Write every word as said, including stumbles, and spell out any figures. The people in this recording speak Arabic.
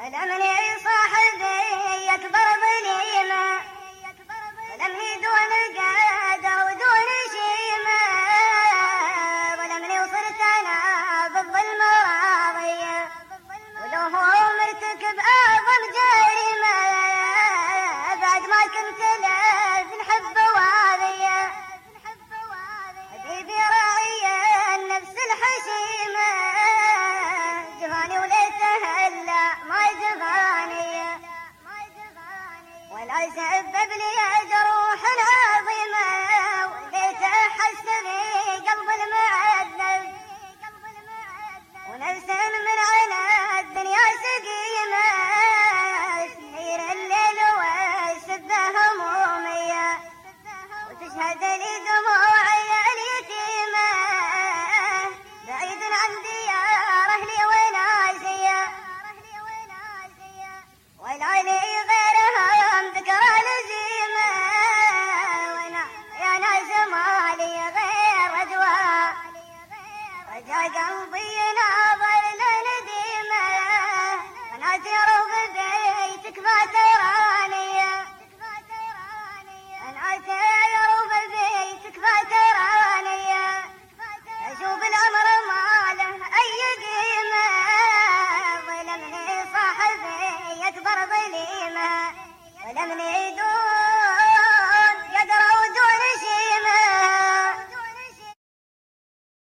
ولمني صاحبي يكبر ظليمه ولمني دون قادر ودون شيمه ولمني وصرت انا بالظلم راضيه ولو هو مرتكب اعظم جريمه بعد ما كنت له نحب واضيه حبيبي راعي النفس الحشيمه جفاني وليته هلا ما جفاني ولا سبب لي جروح عظيمه وليته حس في قلب المعذب ونفس من على الدنيا سقيمه سنير الليل والسده هموميه وتشهد لي دموعي اليتيمه بعيد عن ديار اهلي وناسيه ولا لي غيرهم ذكرى لزيمه وانا يا ناس مالي غير رجوه رجا قلبي ناظر لنديمه وناس يروق بيتك ما تراني وناس يروق بيتك ما تراني اشوف الامر ما له اي قيمه ظلمني صاحبي يكبر ظليمه ولمني